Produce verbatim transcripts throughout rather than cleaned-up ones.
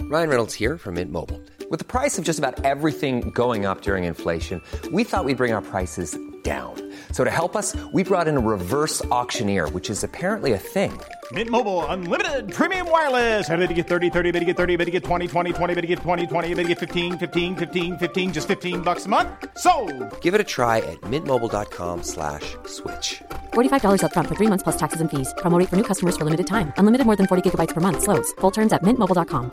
Ryan Reynolds here from Mint Mobile. With the price of just about everything going up during inflation, we thought we'd bring our prices down. So to help us, we brought in a reverse auctioneer, which is apparently a thing. Mint Mobile Unlimited Premium Wireless. How to get thirty, thirty, how to get thirty, how to get twenty, twenty, twenty, how to get twenty, twenty, how to get fifteen, fifteen, fifteen, fifteen, just fifteen bucks a month? Sold! Give it a try at mintmobile.com slash switch. forty-five dollars up front for three months plus taxes and fees. Promo rate for new customers for limited time. Unlimited more than forty gigabytes per month. Slows full terms at mint mobile dot com.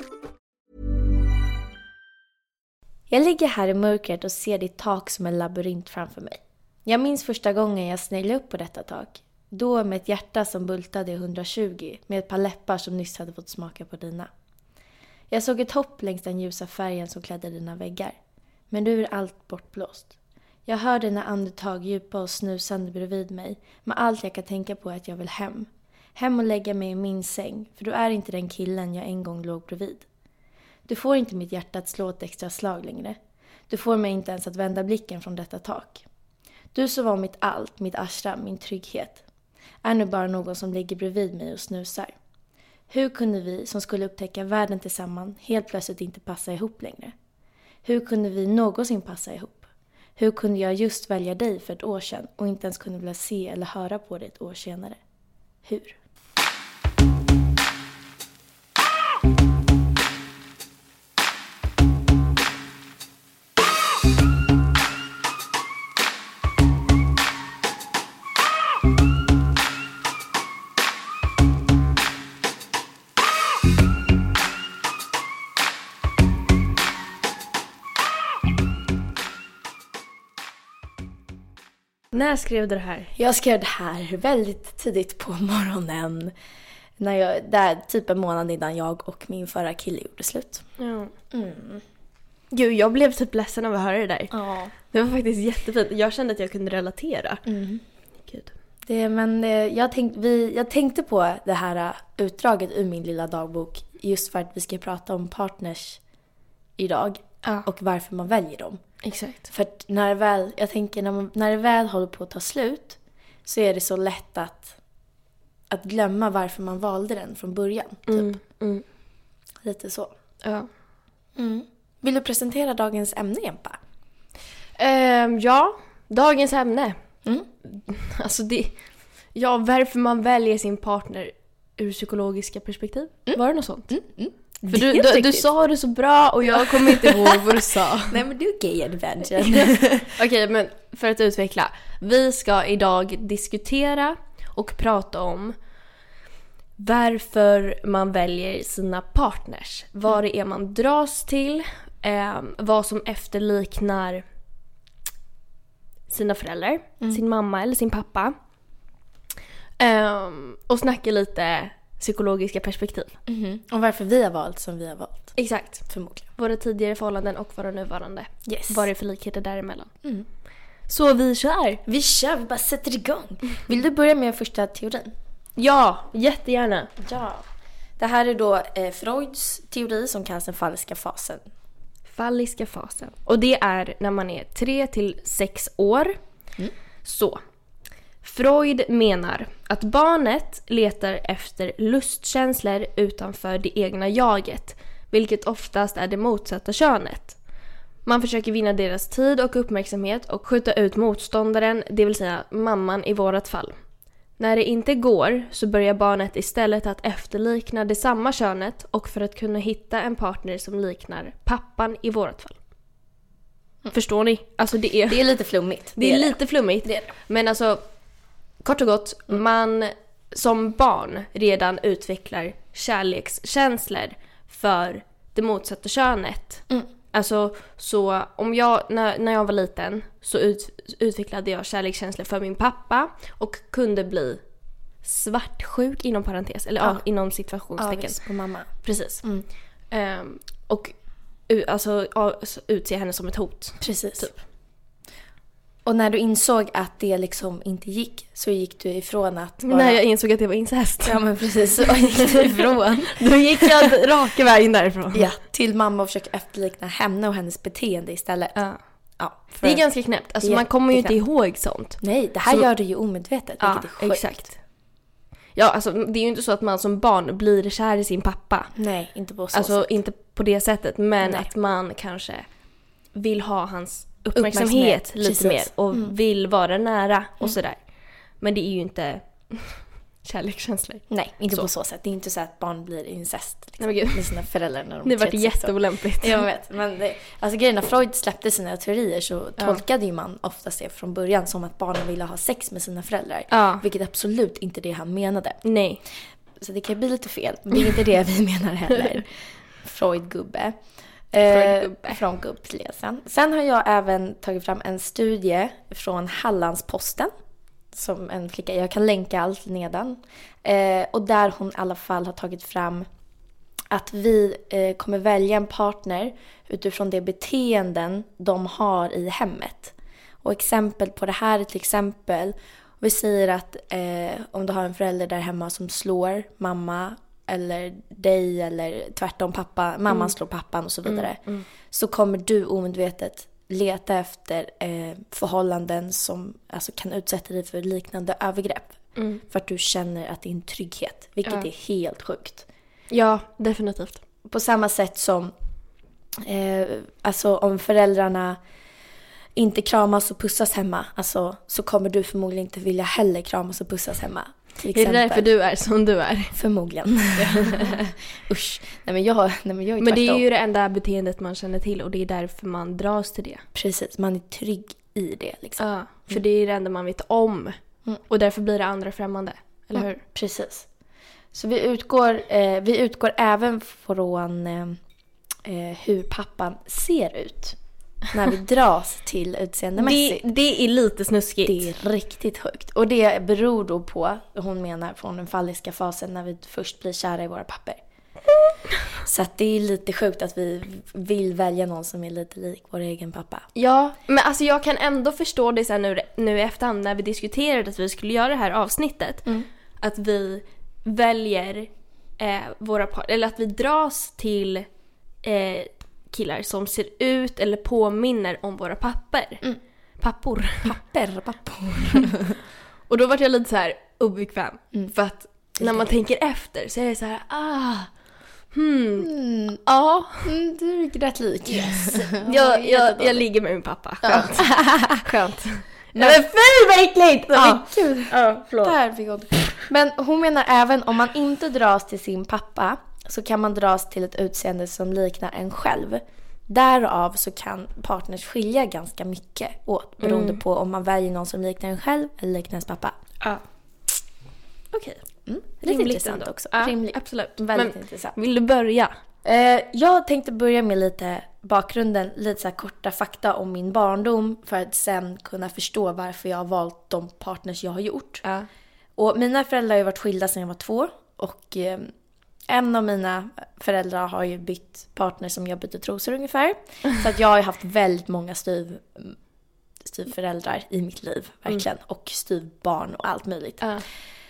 Jag ligger här i mörkret och ser ditt tak som en labyrint framför mig. Jag minns första gången jag snällde upp på detta tak. Då med ett hjärta som bultade i hundratjugo, med ett par läppar som nyss hade fått smaka på dina. Jag såg ett hopp längs den ljusa färgen som klädde dina väggar. Men nu är allt bortblåst. Jag hör dina andetag djupa och snusande bredvid mig, men allt jag kan tänka på är att jag vill hem. Hem och lägga mig i min säng, för du är inte den killen jag en gång låg bredvid. Du får inte mitt hjärta att slå ett extra slag längre. Du får mig inte ens att vända blicken från detta tak. Du som var mitt allt, mitt ashram, min trygghet, är nu bara någon som ligger bredvid mig och snusar. Hur kunde vi som skulle upptäcka världen tillsammans helt plötsligt inte passa ihop längre? Hur kunde vi någonsin passa ihop? Hur kunde jag just välja dig för ett år sedan och inte ens kunde vilja se eller höra på dig ett år senare? Hur? När skrev du det här? Jag skrev det här väldigt tidigt på morgonen. När jag, där, typ en månad innan jag och min förra kille gjorde slut. Ja. Mm. Gud, jag blev typ ledsen av att höra det där. Ja. Det var faktiskt jättefint. Jag kände att jag kunde relatera. Mm. Gud. Det, men jag, tänk, vi, jag tänkte på det här utdraget ur min lilla dagbok just för att vi ska prata om partners idag. Ja. Och varför man väljer dem. Exakt. För att när det väl, jag tänker när, man, när det väl håller på att ta slut så är det så lätt att, att glömma varför man valde den från början. Typ. Mm, mm. Lite så. Ja. Mm. Vill du presentera dagens ämne, Jempa? Um, ja, dagens ämne. Mm. Alltså det... Ja, varför man väljer sin partner ur psykologiska perspektiv. Mm. Var det något sånt? Mm. Mm. För du, du, du sa det så bra och jag kommer inte ihåg vad du sa. Nej, men du är gay adventure. Okej, okay, men för att utveckla. Vi ska idag diskutera och prata om varför man väljer sina partners. Vad det är man dras till. Eh, vad som efterliknar sina föräldrar. Mm. Sin mamma eller sin pappa. Eh, och snacka lite psykologiska perspektiv. Mm-hmm. Och varför vi har valt som vi har valt. Exakt. Förmodligen. Våra tidigare förhållanden och våra nuvarande. Yes. Vad är det för likheter däremellan. Mm. Så vi kör. Vi kör, vi bara sätter igång. Vill du börja med första teorin? Ja, jättegärna. Ja. Det här är då eh, Freuds teori som kallas den falliska fasen. Falliska fasen. Och det är när man är tre till sex år. Mm. Så. Freud menar att barnet letar efter lustkänslor utanför det egna jaget, vilket oftast är det motsatta könet. Man försöker vinna deras tid och uppmärksamhet och skjuta ut motståndaren, det vill säga mamman i vårat fall. När det inte går så börjar barnet istället att efterlikna det samma könet och för att kunna hitta en partner som liknar pappan i vårat fall. Mm. Förstår ni? Alltså det är, det är lite flummigt. Det, det är, är lite det. flummigt. Det är det. Men alltså, kort och gott, mm. man som barn redan utvecklar kärlekskänslor för det motsatta könet. Mm. Alltså, så om jag, när, när jag var liten så ut, utvecklade jag kärlekskänslor för min pappa och kunde bli svartsjuk inom parentes, eller ja. Ja, inom situationstecken. Ja, på mamma. Precis. Mm. Um, och alltså, utse henne som ett hot. Precis. Typ. Och när du insåg att det liksom inte gick, så gick du ifrån att bara... När jag insåg att det var incest. Ja, men precis. Så gick du ifrån. Då gick jag raka vägen därifrån. Ja, till mamma och försöka efterlikna henne och hennes beteende istället. Ja. Ja, det är ganska knäppt. Alltså man kommer ju inte ihåg sånt. Nej, det här så... gör du ju omedvetet. Ja, är sjukt. Exakt. Ja, alltså det är ju inte så att man som barn blir kär i sin pappa. Nej, inte på så Alltså sätt. inte på det sättet, men Nej. att man kanske vill ha hans uppmärksamhet, Uppmärksamhet, lite precis. mer och Mm. vill vara nära och sådär. Men det är ju inte kärlekskänslor. Nej, inte Så. på så sätt. Det är inte så att barn blir incest liksom, Nej, men gud. med sina föräldrar när de Det är var trettiosex år. jätteolämpligt. Jag vet, men det, alltså grejen när Freud släppte sina teorier så Ja. tolkade ju man oftast det från början som att barnen ville ha sex med sina föräldrar. Ja. Vilket absolut inte det han menade. Nej. Så det kan bli lite fel, men det är inte det vi menar heller. Freud-gubbe. Freud-gubbe. Eh, från gubbläsaren. Sen har jag även tagit fram en studie från Hallandsposten. Som en flicka, jag kan länka allt nedan. Eh, och där hon i alla fall har tagit fram att vi eh, kommer välja en partner utifrån de beteenden de har i hemmet. Och exempel på det här är till exempel, vi säger att eh, om du har en förälder där hemma som slår mamma eller dig eller tvärtom pappa, mamman Mm. slår pappan och så vidare. Mm, mm. Så kommer du omedvetet leta efter eh, förhållanden som alltså, kan utsätta dig för liknande övergrepp. Mm. För att du känner att det är en trygghet, vilket Ja. är helt sjukt. Ja, definitivt. På samma sätt som eh, alltså om föräldrarna inte kramas och pussas hemma, alltså, så kommer du förmodligen inte vilja heller kramas och pussas hemma. Till Det är exempel. därför du är som du är. Förmodligen. Usch. Nej men jag, nej, men jag är Men det är tvärtom. ju det enda beteendet man känner till och det är därför man dras till det. Precis, man är trygg i det liksom. Ja, för det är det enda man vet om. Mm. Och därför blir det andra främmande. Eller hur? Precis. Så vi utgår, eh, vi utgår även från eh, eh, hur pappan ser ut när vi dras till Det, utseendemässigt. det är lite snuskigt. Det är riktigt högt. Och det beror då på, hon menar, från den falliska fasen när vi först blir kära i våra papper. Så att det är lite sjukt att vi vill välja någon som är lite lik vår egen pappa. Ja, men alltså jag kan ändå förstå det sen nu, nu i efterhand när vi diskuterade att vi skulle göra det här avsnittet. Mm. Att vi väljer eh, våra par, eller att vi dras till eh, killar som ser ut eller påminner om våra papper. Mm. Pappor. Papper, pappor. Och då var jag lite så här obekväm. Mm. För att när man tänker efter så är det så här, ah, hmm, Mm. ja. Mm, du är rätt lik. Yes. Jag, jag, jag ligger med min pappa. Skönt. Skönt. Nej men fy vad äckligt! Ja, gud. Ja, förlåt. Där fick hon. Men hon menar även om man inte dras till sin pappa så kan man dras till ett utseende som liknar en själv. Därav så kan partners skilja ganska mycket åt beroende Mm. på om man väljer någon som liknar en själv eller liknar ens pappa. Ja. Okej. Mm. Lite Rimligt intressant ändå. också. Ja, Rimligt. absolut. Väldigt Men intressant. vill du börja? Eh, jag tänkte börja med lite bakgrunden, lite så här korta fakta om min barndom för att sen kunna förstå varför jag har valt de partners jag har gjort. Ja. Och mina föräldrar har ju varit skilda sedan jag var två och eh, en av mina föräldrar har ju bytt partner som jag bytte trosor ungefär. Så att jag har ju haft väldigt många styv, styvföräldrar i mitt liv, verkligen. Och styvbarn och allt möjligt. Ja.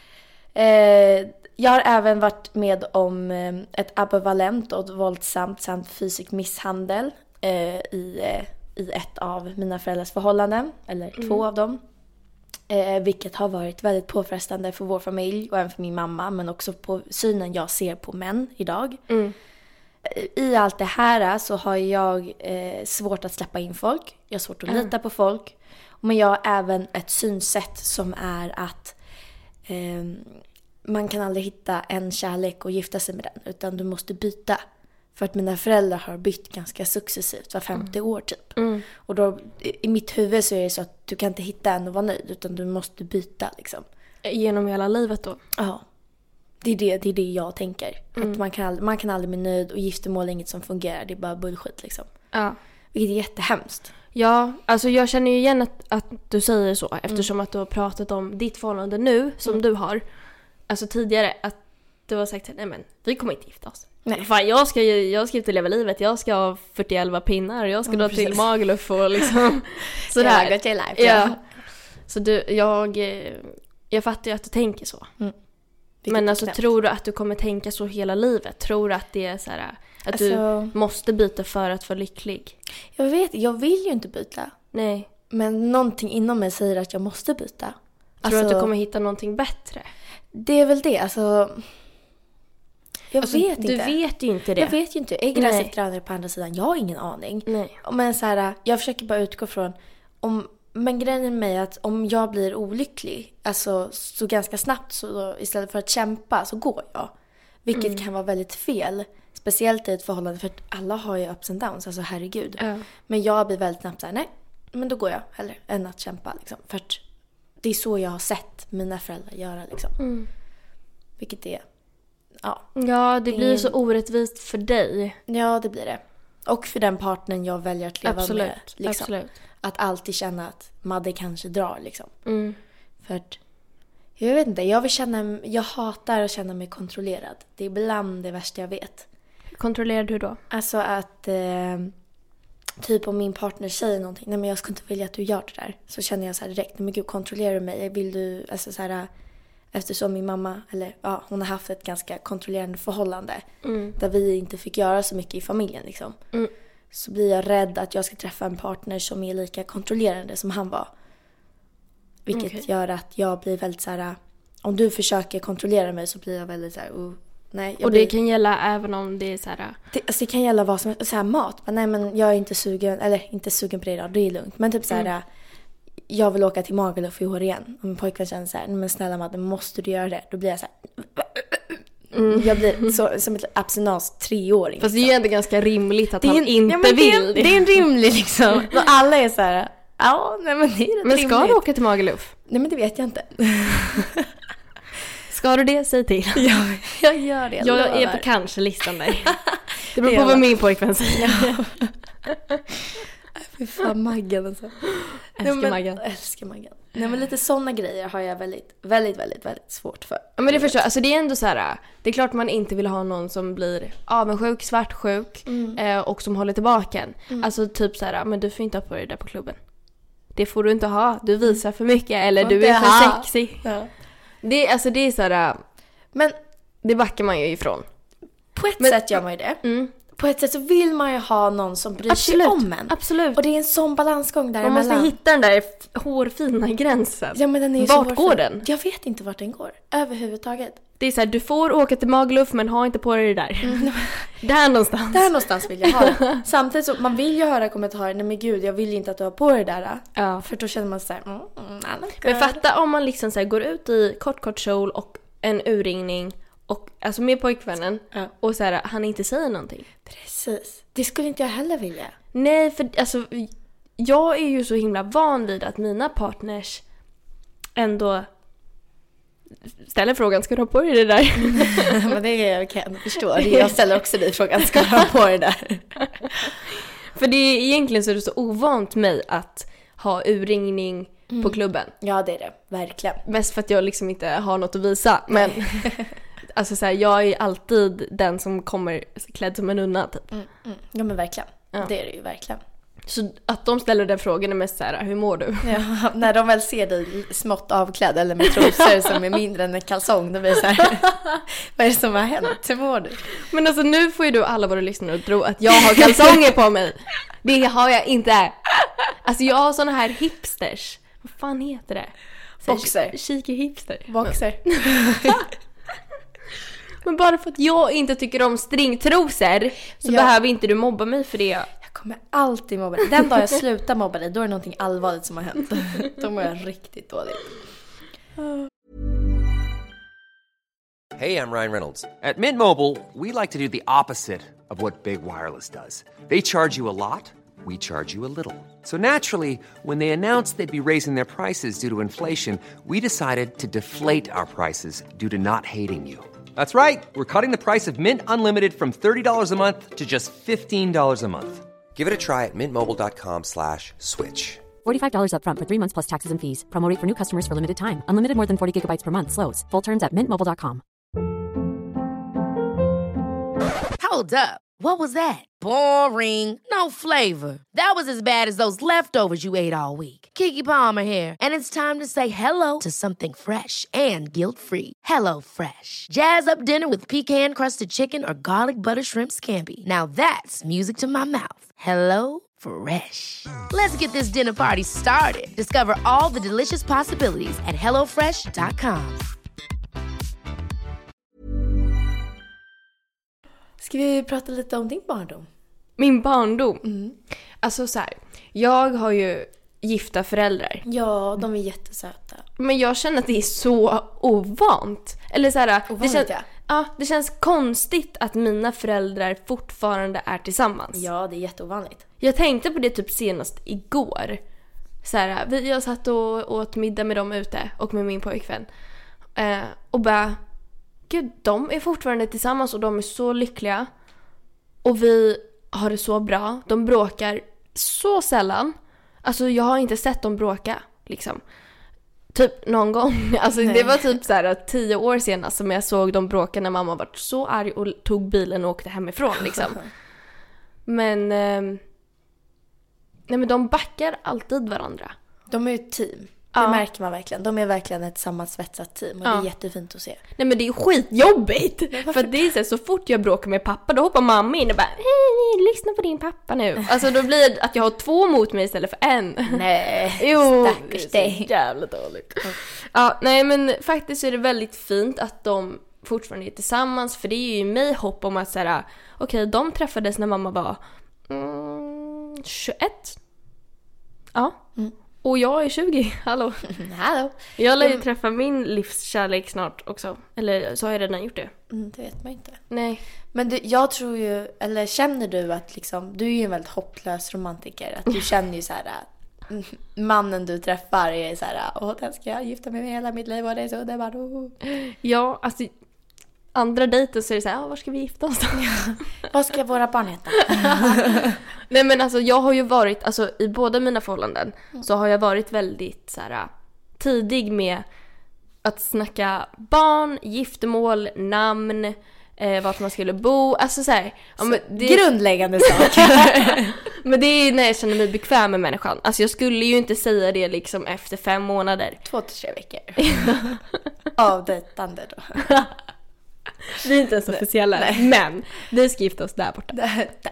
Eh, jag har även varit med om eh, ett ambivalent och våldsamt samt fysisk misshandel eh, i, eh, i ett av mina föräldrars förhållanden, eller Mm. två av dem. Eh, vilket har varit väldigt påfrestande för vår familj och även för min mamma, men också på synen jag ser på män idag. Mm. I allt det här så har jag eh, svårt att släppa in folk. Jag har svårt att lita på folk. Men jag har även ett synsätt som är att eh, man kan aldrig hitta en kärlek och gifta sig med den. Utan du måste byta. För att mina föräldrar har bytt ganska successivt, var femtio år typ. Mm. Och då, i mitt huvud så är det så att du kan inte hitta en och vara nöjd. Utan du måste byta liksom. Genom hela livet då? Ja. Det är det, det är det jag tänker. Att man kan, aldrig, man kan aldrig bli nöjd och giftermål är inget som fungerar. Det är bara bullshit liksom. Ja. Vilket är jättehemskt. Ja, alltså jag känner ju igen att, att du säger så eftersom att du har pratat om ditt förhållande nu som du har. Alltså tidigare att du har sagt nej men vi kommer inte gifta oss. Nej. Fan, jag ska ju jag ska inte leva livet. Jag ska ha fyrtioelva pinnar. Jag ska Mm, dra precis. till Magaluf och liksom sådär. got your life, Ja. ja. Så du, jag, eh, jag fattar ju att du tänker så. Vilket Men är alltså knäppt. tror du att du kommer tänka så hela livet? Tror du att det är så här att Alltså- du måste byta för att vara lycklig? Jag vet, jag vill ju inte byta. Nej. Men någonting inom mig säger att jag måste byta. Tror du att Alltså, du kommer hitta någonting bättre? det är väl det, alltså... Jag alltså, vet inte. Du vet ju inte det. Jag vet ju inte. Är gräset grönare på andra sidan? Jag har ingen aning. Nej. Men så här, jag försöker bara utgå från... Om, men grejen med mig är att om jag blir olycklig, alltså så ganska snabbt, så då, istället för att kämpa så går jag. Vilket mm. kan vara väldigt fel. Speciellt i ett förhållande, för att alla har ju ups and downs, alltså herregud. Ja. Men jag blir väldigt snabbt så här, nej, men då går jag hellre än att kämpa. Liksom. För att det är så jag har sett mina föräldrar göra. Liksom. Mm. Vilket är... Ja, ja det, det blir är... så orättvist för dig. Ja, det blir det. Och för den partnern jag väljer att leva absolut, med. Liksom. Absolut. Att alltid känna att Madde kanske drar. Liksom. Mm. För att, jag vet inte, jag vill känna, jag hatar att känna mig kontrollerad. Det är ibland det värsta jag vet. Kontrollerad hur då? Alltså att... Eh, typ om min partner säger någonting, nej men jag skulle inte vilja att du gör det där. Så känner jag så här direkt, nej men gud, kontrollerar du mig? Vill du, alltså så här... Eftersom min mamma, eller ja, hon har haft ett ganska kontrollerande förhållande. Mm. Där vi inte fick göra så mycket i familjen liksom. Mm. Så blir jag rädd att jag ska träffa en partner som är lika kontrollerande som han var. Vilket okay. gör att jag blir väldigt så här. Om du försöker kontrollera mig så blir jag väldigt så här. Uh, nej, jag och blir, det kan gälla även om det är så här. Det, alltså det kan gälla vad som så här, mat. Men nej men jag är inte sugen, eller inte sugen på det idag, det är lugnt. Men typ så här. Mm. Jag vill åka till Magaluf i år igen. Om en pojkvän känner så här, men snälla Madde, måste du göra det? Då blir jag så här... Mm. Jag blir så, som ett abstinens treåring. Fast det är ju ändå ganska rimligt att han en, inte ja, vill. Det är, det är en rimlig liksom. Och alla är så här, ja, nej men det är Men ska rimligt. Du åka till Magaluf? Nej men det vet jag inte. Ska du det? Säg till. Ja, jag gör det. Jag, jag är på kanske-listan där. Det beror på vad min pojkvän säger. Ja. Fy fan, Maggan alltså. Älskar Nej, men, Maggan. Älskar Maggan. Nej men lite såna grejer har jag väldigt, väldigt, väldigt, väldigt svårt för. Ja men det förstår jag. Alltså det är ändå så här. Det är klart man inte vill ha någon som blir avundsjuk, svartsjuk mm. eh, och som håller tillbaka en. Mm. Alltså typ så här, men du får inte ha på dig det där på klubben. Det får du inte ha. Du visar för mycket eller du är för ha. sexig. Ja. Det, alltså det är så här. Men det backar man ju ifrån. På ett men, sätt gör man ju det. Mm. På ett sätt så vill man ju ha någon som bryr Absolut. sig om en. Absolut. Och det är en sån balansgång där man måste emellan. hitta den där hårfina gränsen. Ja, men den är ju vart så går den? Jag vet inte vart den går. Överhuvudtaget. Det är så här, du får åka till Magaluf men ha inte på dig det där. Mm. Där någonstans. Där någonstans vill jag ha det. Samtidigt så, man vill ju höra kommentarer. Nej men gud, jag vill inte att du har på dig det där. Ja. För då känner man så här, mm, mm, men fatta om man liksom så här, går ut i kort kort kjol och en urringning. Och, alltså med pojkvännen. Ja. Och så här, han inte säger någonting. Precis. Det skulle inte jag heller vilja. Nej, för alltså jag är ju så himla van vid att mina partners ändå ställer frågan, ska du ha på dig det där? Men det kan jag förstå. Jag ställer också dig frågan, ska du ha på dig det där? För det är egentligen så är det så ovant mig att ha urringning mm. på klubben. Ja, det är det. Verkligen. Mest för att jag liksom inte har något att visa. Men alltså så här, jag är alltid den som kommer klädd som en nunna typ. Mm, mm. Ja men verkligen, ja. Det är det ju verkligen. Så att de ställer den frågan är mest så här, hur mår du? Ja, när de väl ser dig smått avklädd eller med trosor som är mindre än en kalsong, då blir det så här, vad är det som har hänt? Hur mår du? Men alltså nu får ju du alla våra lyssnare att tro att jag har kalsonger på mig. Det har jag inte. Alltså jag har såna här hipsters. Vad fan heter det? Boxer. Cheeky hipster. Boxer. Men Men bara för att jag inte tycker om stringtrosor så ja. behöver inte du mobba mig för det. Jag kommer alltid mobba dig. Den dag jag slutar mobba dig, då är det någonting allvarligt som har hänt. Då mår jag riktigt dåligt. Hey, I'm Ryan Reynolds. At Mint Mobile, we like to do the opposite of what Big Wireless does. They charge you a lot, we charge you a little. So naturally, when they announced they'd be raising their prices due to inflation, we decided to deflate our prices due to not hating you. That's right. We're cutting the price of Mint Unlimited from thirty dollars a month to just fifteen dollars a month. Give it a try at mintmobile.com slash switch. forty-five dollars up front for three months plus taxes and fees. Promo rate for new customers for limited time. Unlimited more than forty gigabytes per month. Slows full terms at mint mobile dot com. Hold up. What was that? Boring. No flavor. That was as bad as those leftovers you ate all week. Keke Palmer here. And it's time to say hello to something fresh and guilt-free. Hello Fresh. Jazz up dinner with pecan-crusted chicken or garlic butter shrimp scampi. Now that's music to my mouth. Hello Fresh. Let's get this dinner party started. Discover all the delicious possibilities at hello fresh dot com. Ska vi prata lite om din barndom? Min barndom? Mm. Alltså så här, jag har ju gifta föräldrar. Ja, de är jättesöta. Men jag känner att det är så ovant. Eller så här, Ovanligt, det känns, ja. Ja, det känns konstigt att mina föräldrar fortfarande är tillsammans. Ja, det är jätteovanligt. Jag tänkte på det typ senast igår. Så här, vi, jag satt och åt middag med dem ute och med min pojkvän. Eh, och bara, gud, de är fortfarande tillsammans och de är så lyckliga. Och vi har det så bra. De bråkar så sällan. Alltså jag har inte sett dem bråka, liksom. Typ någon gång. Alltså Nej. Det var typ så här tio år senast som jag såg dem bråka när mamma var så arg och tog bilen och åkte hemifrån, liksom. Men eh, nej, men de backar alltid varandra. De är ju ett team. Det ja. märker man verkligen. De är verkligen ett sammansvetsat team. Och ja. det är jättefint att se. Nej, men det är skitjobbigt. Ja, för det är så, så fort jag bråkar med pappa, då hoppar mamma in och bara, hej, lyssna på din pappa nu. Alltså då blir det att jag har två mot mig istället för en. Nej, jo, stackars dig. Jävligt dåligt. Ja. ja, nej, men faktiskt är det väldigt fint att de fortfarande är tillsammans. För det är ju mig hopp om att så här, okej, okay, de träffades när mamma var mm, tjugoett. Ja. Mm. Och jag är tjugo, hallå. Hallå. Jag lär ju träffa min livskärlek snart också. Eller så har jag redan gjort det. Mm, det vet man inte. Nej. Men du, jag tror ju, eller känner du att liksom, du är ju en väldigt hopplös romantiker. Att du känner ju så här, mannen du träffar är så här, åh, den ska jag gifta mig med hela mitt liv och det är så, det är bara, oh. Ja, alltså andra dejten så är det så här, ah, var ska vi gifta oss då? Vad ska våra barn heta? Nej, men alltså jag har ju varit, alltså i båda mina förhållanden mm. så har jag varit väldigt så här tidig med att snacka barn, giftermål, namn, eh, vart man skulle bo, alltså så här, ja, men det grundläggande saker. Men det är när jag känner mig bekväm med människan. Alltså jag skulle ju inte säga det liksom efter fem månader. Två till tre veckor. Avdejtande då. Vi är inte ens officiella, nej. Men vi ska gifta oss där borta. Där, där.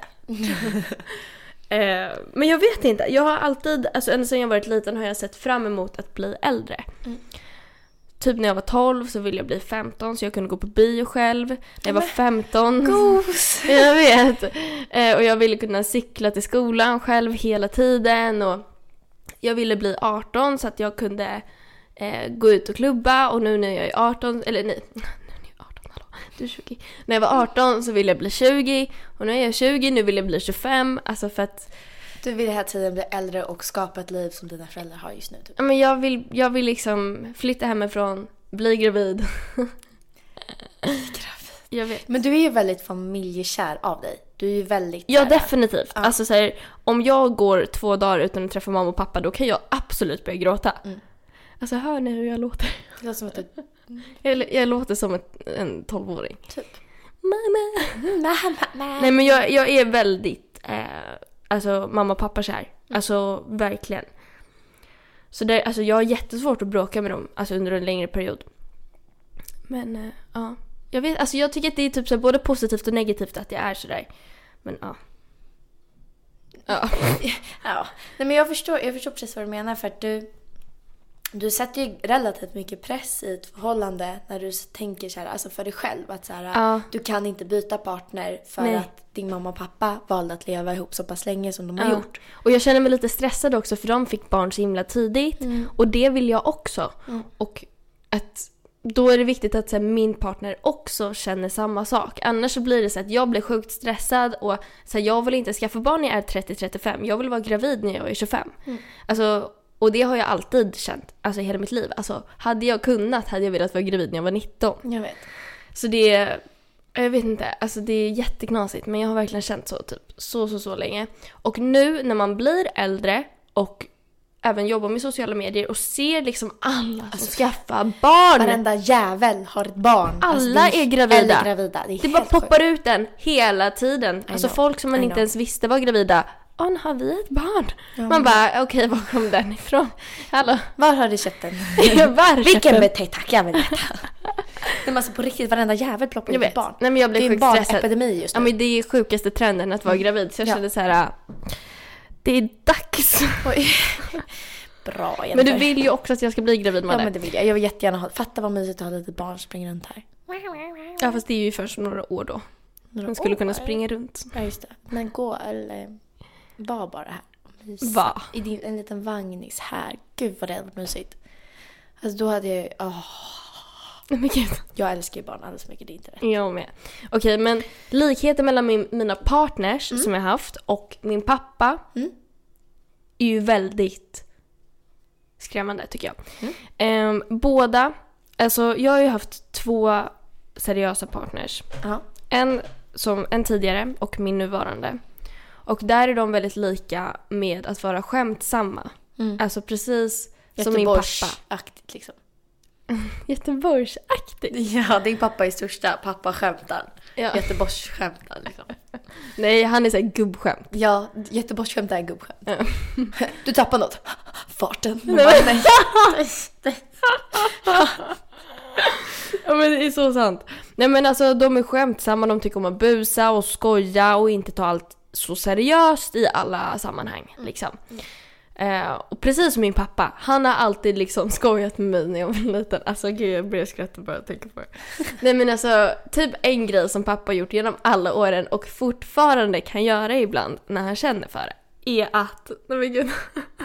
eh, men jag vet inte. Jag har alltid, alltså ända sedan jag varit liten har jag sett fram emot att bli äldre. Mm. Typ när jag var tolv så ville jag bli femton så jag kunde gå på bio själv. När jag var femton. Gos. Jag vet. Eh, och jag ville kunna cykla till skolan själv hela tiden. Och jag ville bli arton så att jag kunde eh, gå ut och klubba. Och nu när jag är arton, eller nej... Du är tjugo. När jag var arton så ville jag bli tjugo. Och nu är jag tjugo, nu vill jag bli tjugofem. Alltså för att du vill hela tiden bli äldre och skapa ett liv som dina föräldrar har just nu typ. Ja, men jag vill, jag vill liksom flytta hemifrån, bli gravid. Gravid. Jag vet. Men du är ju väldigt familjekär av dig. Du är ju väldigt Ja, nära. definitivt. Ja. Alltså så här, om jag går två dagar utan att träffa mamma och pappa, då kan jag absolut börja gråta. Mm. Alltså hör ni hur jag låter? Det låter som att du... jag, jag låter som ett, en tolvåring. Typ. Mamma. Mamma. Nej, men jag, jag är väldigt eh, alltså mamma och pappa kär. Mm. Alltså verkligen. Så det, alltså, jag har jättesvårt att bråka med dem alltså, under en längre period. Men eh, ja. Jag vet, alltså jag tycker att det är typ så både positivt och negativt att jag är så där. Men ja. Ja. Ja. Nej, men jag förstår, jag förstår precis vad du menar för att du du sätter ju relativt mycket press i ett förhållande när du tänker så här, alltså för dig själv att så här, ja. Du kan inte byta partner för Nej. att din mamma och pappa valde att leva ihop så pass länge som de har ja. gjort. Och jag känner mig lite stressad också för de fick barn så himla tidigt mm. och det vill jag också. Mm. Och att då är det viktigt att så här, min partner också känner samma sak. Annars så blir det så att jag blir sjukt stressad och så här, jag vill inte skaffa barn när jag är trettio till trettiofem. Jag vill vara gravid när jag är tjugofem. Mm. Alltså, och det har jag alltid känt, alltså hela mitt liv. Alltså, hade jag kunnat hade jag velat vara gravid när jag var nitton. Jag vet. Så det är, jag vet inte, alltså det är jätteknasigt. Men jag har verkligen känt så typ, så så så länge. Och nu när man blir äldre och även jobbar med sociala medier och ser liksom alla som alltså, skaffar barn. Varenda jävel har ett barn. Alla alltså, är gravida. Eller gravida. Det, är det bara poppar ut den hela tiden. I alltså know. folk som man I inte know. ens visste var gravida. Åh, nu har vi ett barn. Ja, man bara, okej, okay, var kom den ifrån? Hallå? Var har du köpt den? Var Vilken betej, tack, jag vill veta. Det är alltså på riktigt, varenda jävel ploppar ut ett barn. Nej, men jag blev det är en barnepidemi just nu. Ja, men det är sjukaste trenden att vara gravid. Så jag ja. kände så här, det är dags. Oj. Bra, Jennifer. Men du vill ju också att jag ska bli gravid med Ja, det. men det vill jag. Jag vill jättegärna ha, fatta vad mysigt att ha lite barn som springer runt här. Ja, fast det är ju först några år då. Han skulle år. kunna springa runt. Ja, just det. Men gå eller var bara här. Va? I din, en liten vagnis här. Gud vad det hade varit mysigt. Alltså då hade jag... Åh. Men gud. Jag älskar ju barn alldeles mycket, det är inte rätt. Jag med. Okej, men likheten mellan min, mina partners mm. som jag haft och min pappa mm. är ju väldigt skrämmande tycker jag. Mm. Ehm, båda, alltså jag har ju haft två seriösa partners. Uh-huh. En, som, en tidigare och min nuvarande. Och där är de väldigt lika med att vara skämtsamma. Mm. Alltså precis som min pappa. Göteborgsaktigt liksom. Göteborgsaktigt? Ja, din pappa är största pappa skämtar. Ja. Göteborgsskämtar liksom. Nej, han är så här gubbskämt. Ja, Göteborgsskämt är gubbskämt. Ja. Du tappar något. Farten. Nej, men... Ja, men det är så sant. Nej, men alltså de är skämtsamma, de tycker om att busa och skoja och inte ta allt så seriöst i alla sammanhang liksom. Mm. Uh, och precis som min pappa, han har alltid liksom skojat med mig när jag var liten. Alltså gud, jag börjar skratta bara att tänka på det. Nej men alltså, typ en grej som pappa gjort genom alla åren och fortfarande kan göra ibland när han känner för det, är att, nej men gud.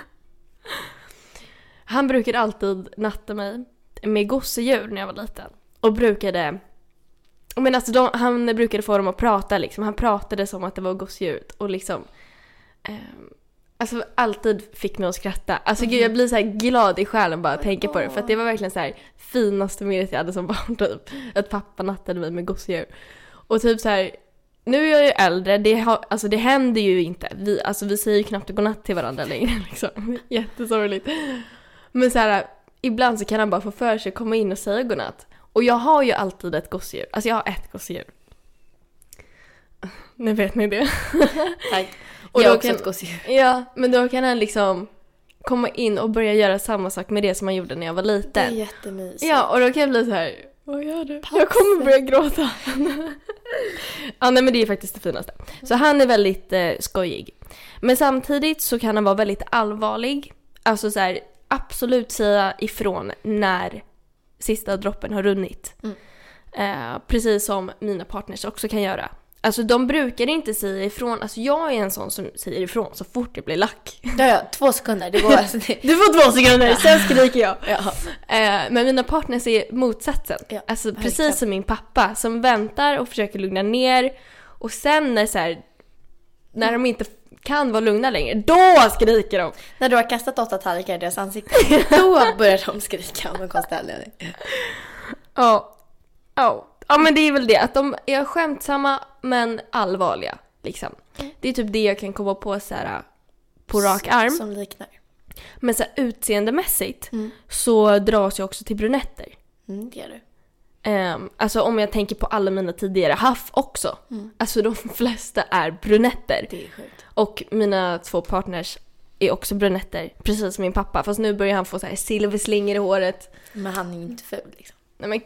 Han brukade alltid natta mig med gosedjur när jag var liten. Och brukade, men alltså de, han brukade få dem att prata liksom. Han pratade som att det var gosedjur och liksom um, alltså alltid fick mig att skratta. Alltså mm. gud, jag blir så här glad i själen bara att tänka på det. För att det var verkligen så här finaste minnet jag hade som barn typ. Att pappa nattade mig med gosedjur. Och typ så här, nu är jag ju äldre. Det, ha, alltså det händer ju inte. Vi, alltså vi säger ju knappt godnatt till varandra längre liksom. Jättesorgligt. Men så här, ibland så kan han bara få för sig komma in och säga godnatt. Och jag har ju alltid ett gosedjur. Alltså jag har ett gosedjur. Nu vet ni det. Tack. Och jag då också kan, ett gosedjur. Ja, men då kan han liksom komma in och börja göra samma sak med det som han gjorde när jag var liten. Det är jättemysigt. Ja, och då kan jag bli så här, vad gör du? Pass. Jag kommer börja gråta. Ja, nej men det är faktiskt det finaste. Så han är väldigt eh, skojig. Men samtidigt så kan han vara väldigt allvarlig. Alltså så här, absolut säga ifrån när sista droppen har runnit. Mm. Eh, precis som mina partners också kan göra. Alltså de brukar inte säga ifrån. Alltså jag är en sån som säger ifrån så fort det blir lack. Ja, ja, två sekunder. Det går alltså det. Du får två sekunder, ja. Sen skriker jag. Ja. Eh, men mina partners är motsatsen. Ja, alltså precis verkligen. Som min pappa som väntar och försöker lugna ner. Och sen när, så här, när de inte kan vara lugna längre, då skriker de. När du har kastat åtta tallrikar i deras ansikte, då börjar de skrika om en konstig anledning. Ja, ja. Ja, men det är väl det. Att de är skämtsamma men allvarliga. Liksom. Mm. Det är typ det jag kan komma på så här, på rak arm. Som liknar. Men så här, utseendemässigt mm. så dras jag också till brunetter. Mm, det gör du. Um, alltså om jag tänker på alla mina tidigare haft också. Mm. Alltså de flesta är brunetter. Det är sjukt. Och mina två partners är också brunetter. Precis som min pappa. Fast nu börjar han få så här silverslingor i håret. Men han är ju inte ful liksom. Nej men...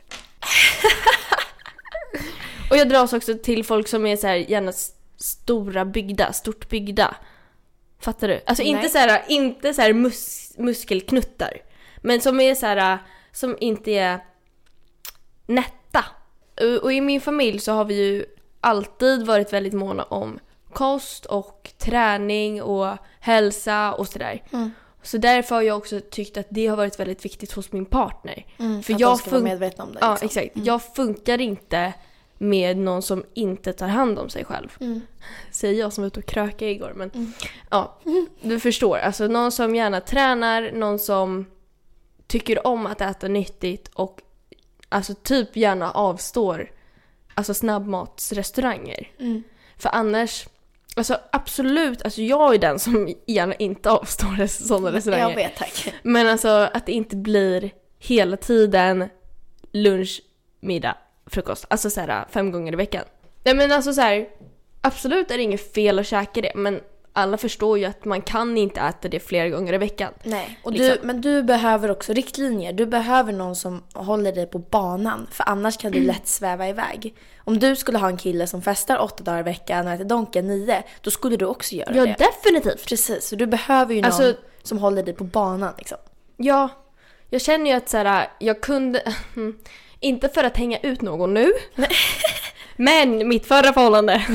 Och jag dras också till folk som är så här gärna stora byggda, stort byggda. Fattar du? Alltså inte så här, inte så här mus- muskelknuttar, men som är så här, som inte är nätta. Och i min familj så har vi ju alltid varit väldigt måna om kost och träning och hälsa och sådär. Mm. Så därför har jag också tyckt att det har varit väldigt viktigt hos min partner. Mm, för att jag ska fun- vara medveten om det. Ja, liksom. exakt. Mm. Jag funkar inte med någon som inte tar hand om sig själv. Mm. Säger jag som var ute och kröka igår. Men mm. ja, du förstår. Alltså någon som gärna tränar, någon som tycker om att äta nyttigt och alltså typ gärna avstår alltså snabbmatsrestauranger. Mm. För annars... Alltså absolut, alltså jag är den som gärna inte avstår sådana restauranger. Jag vet, tack. Men alltså att det inte blir hela tiden lunch, middag, frukost. Alltså så här fem gånger i veckan. Nej men alltså så här, absolut är det inget fel att käka det. Men alla förstår ju att man kan inte äta det flera gånger i veckan. Nej, och liksom. du, men du behöver också riktlinjer. Du behöver någon som håller dig på banan. För annars kan du lätt sväva iväg. Om du skulle ha en kille som festar åtta dagar i veckan och äter donken nio, då skulle du också göra ja, det. Ja, definitivt. Precis, så du behöver ju någon alltså, som håller dig på banan liksom. Ja, jag känner ju att så här, jag kunde... inte för att hänga ut någon nu. Men mitt förra förhållande.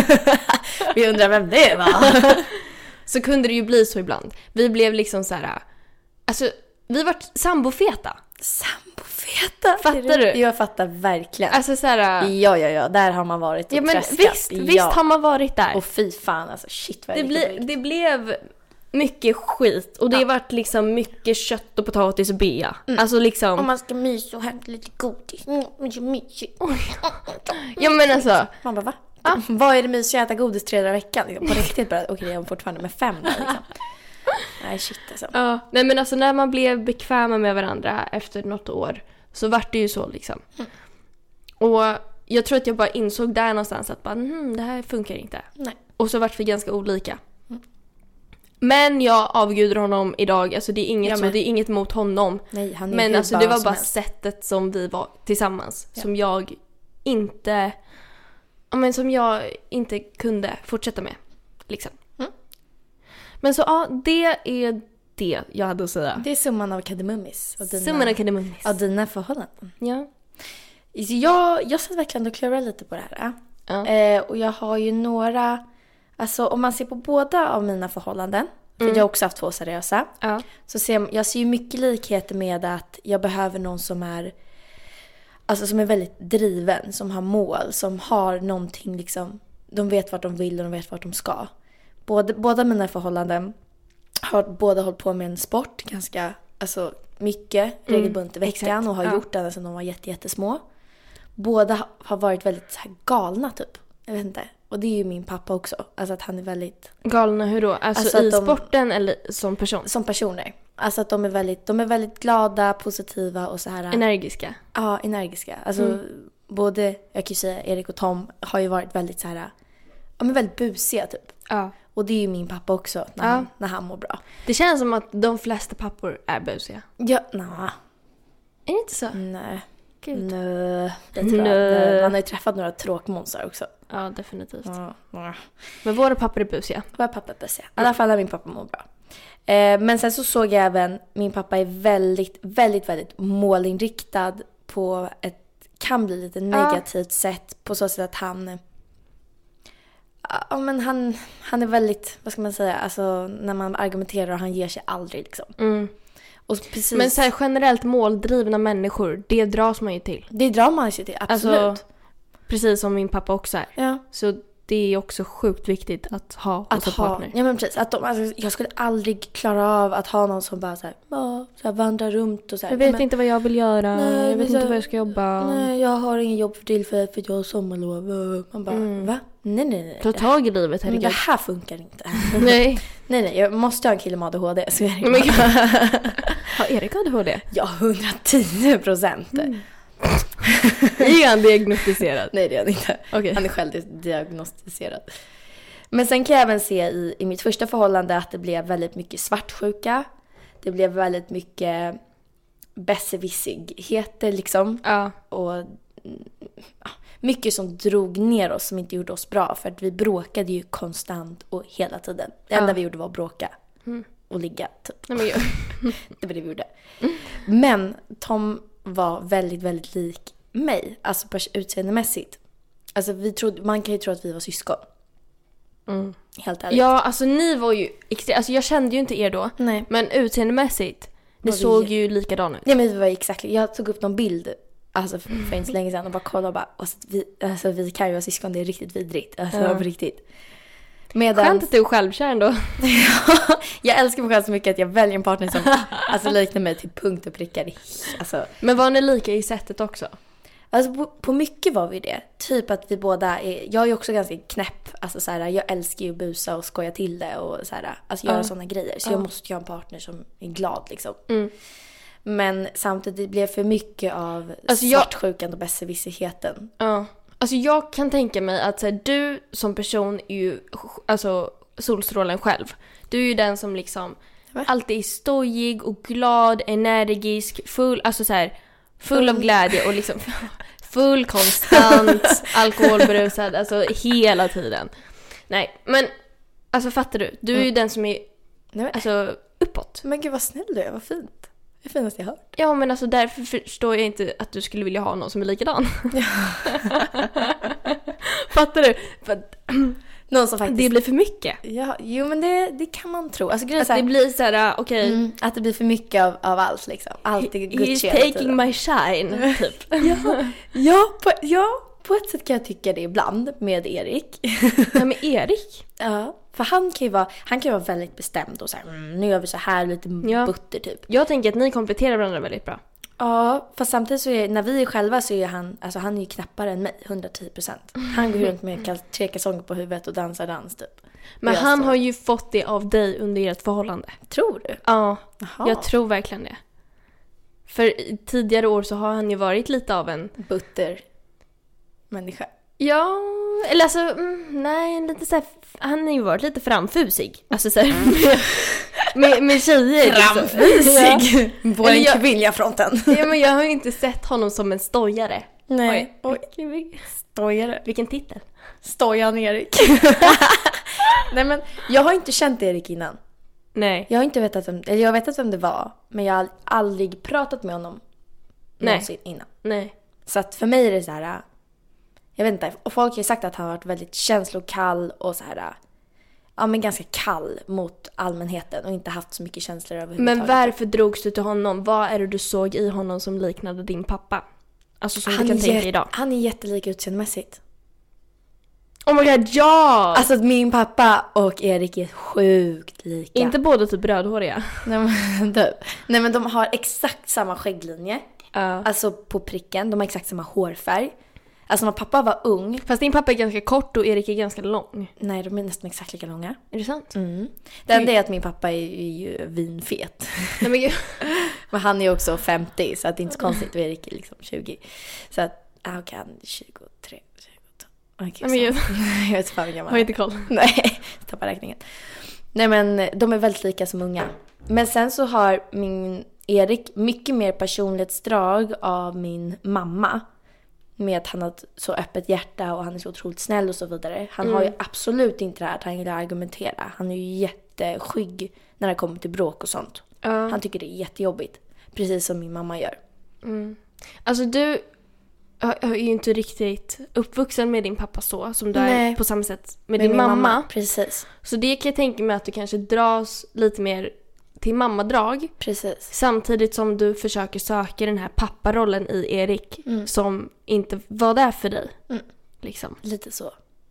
Vi undrar vem det var. Så kunde det ju bli så ibland. Vi blev liksom så här. Alltså, vi var sambofeta. Sambofeta. Fattar du? Jag fattar verkligen. Alltså så här. Ja, ja, ja. Där har man varit och Ja, men tröskat. visst, ja. visst har man varit där. Och fy fan, alltså shit vad Det, ble, det blev mycket skit. Och det Ja. vart liksom mycket kött och potatis och bea. Mm. Alltså liksom. Om man ska mysa och hämta lite godis. Mm, så mysigt. Ja men alltså. Man bara, va? Ah. Vad är det mysiga att äta godis tre dagar i veckan? Liksom, på riktigt bara, okej okay, jag är fortfarande med fem där liksom. Nej shit alltså. Ja, nej men alltså när man blev bekväma med varandra efter något år så vart det ju så liksom. Mm. Och jag tror att jag bara insåg där någonstans att bara, mm, det här funkar inte. Nej. Och så vart vi ganska olika. Mm. Men jag avgudar honom idag. Alltså det är inget, så, det är inget mot honom. Nej, han är men alltså det var bara helst. Sättet som vi var tillsammans. Ja. Som jag inte... Ja, men som jag inte kunde fortsätta med. Liksom. Mm. Men så ja, det är det jag hade att säga. Det är summan av kardemummis. Och dina, Summan av kardemummis. av dina förhållanden. Ja. Jag, jag satt verkligen och klurade lite på det här. Ja. Eh, och jag har ju några... Alltså om man ser på båda av mina förhållanden. För Mm. jag har också haft två seriösa. Ja. Så ser, jag ser ju mycket likheter med att jag behöver någon som är... Alltså som är väldigt driven. Som har mål. Som har någonting liksom... De vet vart de vill och de vet vart de ska. Både, båda mina förhållanden har båda hållit på med en sport. Ganska alltså, mycket. Regelbundet i veckan. Exakt. Och har Ja. gjort det sedan de var jätte, jättesmå. Båda har varit väldigt så här galna typ. Jag vet inte. Och det är ju min pappa också. Alltså att han är väldigt... Galna hur då? Alltså, Alltså i att de- sporten eller som person? Som personer. Alltså att de är väldigt, de är väldigt glada, positiva och så här... Energiska. Ja, energiska. Alltså Mm. både, jag kan ju säga Erik och Tom har ju varit väldigt så här... Ja, men väldigt busiga typ. Ja. Och det är ju min pappa också när, Ja. han, när han mår bra. Det känns som att de flesta pappor är busiga. Ja, nej. Är det inte så? Nej. Gud. Nej. Det tror jag. Nej. Nej. Man har ju träffat några tråkmånsar också. Ja, definitivt. Ja, ja. Men våra pappor är busiga. Vad är pappa busiga? I alla fall när min pappa mår bra. Eh, men sen så såg jag även, min pappa är väldigt, väldigt, väldigt målinriktad på ett, kan bli lite negativt sätt. På så sätt att han, ja men han, han är väldigt, vad ska man säga, alltså när man argumenterar och han ger sig aldrig liksom. Mm. Och precis, Men så här, generellt måldrivna människor, det dras man ju till. det drar man sig till, absolut. Alltså, precis som min pappa också är. Ja. Så det är också sjukt viktigt att ha Att hos en ha, partner. ja men precis, att de, alltså, jag skulle aldrig klara av att ha någon som bara så här, ja, så här vandrar runt och så här. Jag vet men, inte vad jag vill göra. Nej, jag vet men inte så- var jag ska jobba. Nej, jag har ingen jobb för tillfället för att jag har sommarlov. Man bara, va? Nej, nej, nej. Ta tag i livet, Men det herregud. här funkar inte. Nej. nej, nej, jag måste ha en kille med A D H D. Så är det. Men, har Erik A D H D? Ja, hundratio procent. Mm. Är han diagnostiserad? Nej, det är han inte. Okej. Han är självdiagnostiserad. Men sen kan jag även se i, i mitt första förhållande att det blev väldigt mycket svartsjuka. Det blev väldigt mycket besserwissigheter liksom. Ja. Och mm, ja, mycket som drog ner oss, som inte gjorde oss bra. För att vi bråkade ju konstant och hela tiden. Det enda Ja. vi gjorde var att bråka. Mm. Och ligga typ. Nej, men jag... Det var det vi gjorde. Men Tom var väldigt, väldigt lik mig. Alltså pers- utseendemässigt. Alltså vi trodde, man kan ju tro att vi var syskon. Mm. Helt ärligt. Ja, alltså ni var ju extremt... Alltså jag kände ju inte er då. Nej. Men utseendemässigt, det Var vi- såg ju likadan ut. Ja men vi var exakt. Jag tog upp någon bild. Alltså för, för inte så länge sedan. Och bara kollade och bara. Alltså, vi, alltså vi kan ju vara syskon. Det är riktigt vidrigt. Alltså Ja. på riktigt. Medan, Skönt att du är självkär ändå. jag älskar mig själv så mycket att jag väljer en partner som alltså, liknar mig till punkt och pricka. Det är- Alltså, Men var ni lika i sättet också? Alltså på, på mycket var vi det. Typ att vi båda är... Jag är ju också ganska knäpp. Alltså så här, jag älskar ju att busa och skoja till det och så här, alltså göra Ja. sådana grejer. Så Ja. jag måste ju ha en partner som är glad liksom. Mm. Men samtidigt det blev för mycket av Alltså, jag- svartsjukan och besserwisserheten. Ja. Alltså jag kan tänka mig att så här, du som person är ju alltså solstrålen själv. Du är ju den som liksom Va? alltid är stojig och glad, energisk, full, alltså så här, full av glädje och liksom full konstant, alkoholberusad, alltså hela tiden. Nej, men alltså fattar du? Du är ju den som är Nej, men, alltså uppåt. men gud vad snäll du är, vad fint. Det är finaste jag hört. Ja, men alltså därför förstår jag inte att du skulle vilja ha någon som är likadan. Fattar du? För Någon som faktiskt... det blir för mycket. Ja, jo men det, det kan man tro. Alltså, Att det blir så här, okej. Okay. Mm, att det blir för mycket av, av allt liksom. Allt är Gucci. He's taking my shine, typ. ja, ja, på, ja, på ett sätt kan jag tycka det ibland med Erik. Ja, med Erik? Ja, för han kan ju vara, han kan ju vara väldigt bestämd och så här, mm, nu gör vi så här, lite ja. butter typ. Jag tänker att ni kompletterar varandra väldigt bra. Ja, fast samtidigt så är, när vi är själva så är han, alltså han är ju knappare än mig, hundratio procent. Han går runt med tre kalsonger på huvudet och dansar dans typ. Men han så... har ju fått det av dig under ert förhållande. Tror du? Ja, Aha. Jag tror verkligen det. För tidigare år så har han ju varit lite av en... butter människa. Ja, eller alltså, mm, nej, lite så här, han har ju varit lite framfusig. Alltså så här, med, med, med tjejer. Framfusig? Ja. På den jag, kvinnliga fronten. Ja, men jag har ju inte sett honom som en stojare. Nej. Oj. Oj. Stojare. Vilken titel? Stojan Erik. Nej, men jag har inte känt Erik innan. Nej. Jag har inte vetat vem, eller jag har vetat vem det var, men jag har aldrig pratat med honom någonsin innan. Nej. Så att för mig är det så här, jag vet inte, och folk har ju sagt att han har varit väldigt känslokall och så här, ja men ganska kall mot allmänheten och inte haft så mycket känslor överhuvudtaget. Men varför drogs du till honom? Vad är det du såg i honom som liknade din pappa? Alltså som han du kan tänka jät- idag. Han är jättelik utseendemässigt. Oh my god, ja! Alltså att min pappa och Erik är sjukt lika. Inte båda typ rödhåriga. Nej men, typ. Nej men de har exakt samma skägglinje. Uh. Alltså på pricken, de har exakt samma hårfärg. Alltså när pappa var ung. Fast din pappa är ganska kort och Erik är ganska lång. Nej, de är nästan exakt lika långa. Är det sant? Mm. Det enda är att min pappa är, är ju vinfet. Nej, men, men han är också femtio, så att det är inte så konstigt. Och Erik är liksom tjugo. Så att, ah, okej, han är tjugotre, tjugotvå. Okay, men, jag vet inte fan gammal. har inte koll. Nej, tappar räkningen. Nej men de är väldigt lika som unga. Men sen så har min Erik mycket mer personlighetsdrag av min mamma. Med att han har ett så öppet hjärta och han är så otroligt snäll och så vidare. Han mm. har ju absolut inte det här att han gillar argumentera. Han är ju jätteskygg när det kommer till bråk och sånt. Uh. Han tycker det är jättejobbigt. Precis som min mamma gör. Mm. Alltså du är ju inte riktigt uppvuxen med din pappa så. Som du Nej. är på samma sätt med, med din mamma. mamma. Precis. Så det kan jag tänka mig att du kanske dras lite mer till mammadrag. Precis. Samtidigt som du försöker söka den här papparollen i Erik mm. som inte var där för dig. Mm. Liksom. Lite så.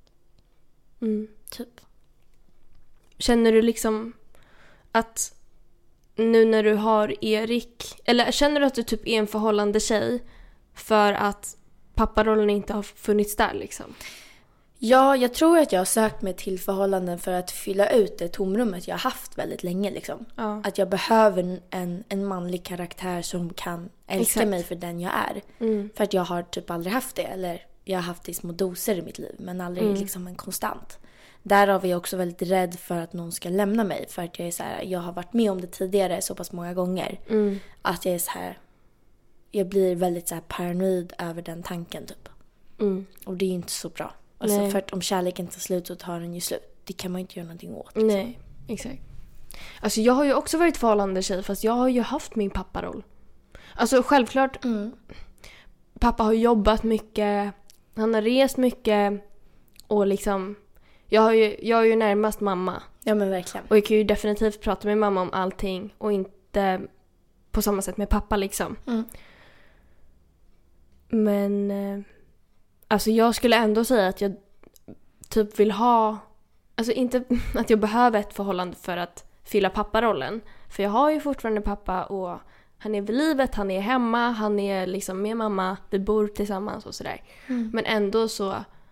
Mm. Typ. Känner du liksom att nu när du har Erik, eller känner du att du typ är en förhållande tjej för att papparollen inte har funnits där liksom? Ja, jag tror att jag har sökt mig till förhållanden för att fylla ut det tomrummet jag har haft väldigt länge. Liksom. Ja. Att jag behöver en, en manlig karaktär som kan älska Exakt. mig för den jag är. Mm. För att jag har typ aldrig haft det. Eller jag har haft det i små doser i mitt liv, men aldrig mm. liksom en konstant. Därav är jag också väldigt rädd för att någon ska lämna mig. För att jag är så här, jag har varit med om det tidigare så pass många gånger. Mm. Att jag är så här, jag blir väldigt så här paranoid över den tanken typ. Mm. Och det är ju inte så bra. Alltså för att om kärleken tar slut så tar den ju slut. Det kan man ju inte göra någonting åt. Liksom. Nej, exakt. Alltså jag har ju också varit förhållande tjej, fast jag har ju haft min papparoll. Alltså självklart, mm. pappa har jobbat mycket, han har rest mycket och liksom, jag, har ju, jag är ju närmast mamma. Ja men verkligen. Och jag kan ju definitivt prata med mamma om allting och inte på samma sätt med pappa liksom. Mm. Men alltså jag skulle ändå säga att jag typ vill ha, alltså inte att jag behöver ett förhållande för att fylla papparollen. För jag har ju fortfarande pappa och han är vid livet, han är hemma, han är liksom med mamma, vi bor tillsammans och sådär. Mm. Men ändå så,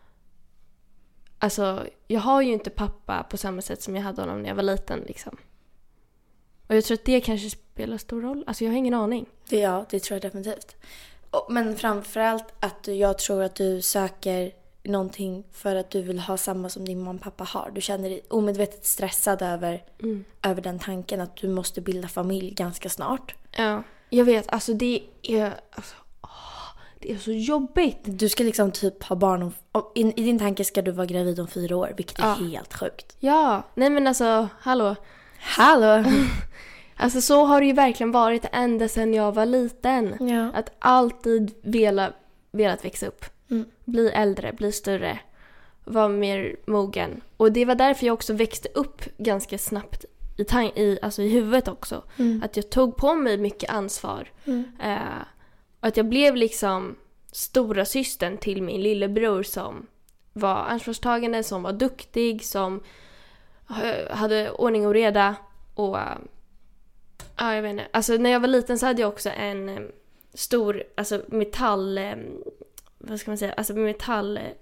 alltså jag har ju inte pappa på samma sätt som jag hade honom när jag var liten liksom. Och jag tror att det kanske spelar stor roll. Alltså jag har ingen aning. Det, ja, det tror jag definitivt. Men framförallt att jag tror att du söker någonting för att du vill ha samma som din mamma och pappa har. Du känner dig omedvetet stressad över, mm. över den tanken att du måste bilda familj ganska snart. Ja, jag vet. Alltså det är, alltså, åh, det är så jobbigt. Du ska liksom typ ha barn om, i, i din tanke ska du vara gravid om fyra år, vilket är ja. helt sjukt. Ja, nej men alltså, hallå. Hallå! Alltså så har det ju verkligen varit ända sedan jag var liten. Ja. Att alltid vela, velat växa upp. Mm. Bli äldre, bli större. var mer mogen. Och det var därför jag också växte upp ganska snabbt i, tan- i, alltså i huvudet också. Mm. Att jag tog på mig mycket ansvar. Mm. Eh, och att jag blev liksom stora systern till min lillebror som var ansvarstagande, som var duktig, som hade ordning och reda. Och ja, jag vet inte. Alltså när jag var liten så hade jag också en stor, alltså metall, vad ska man säga, alltså metalltavla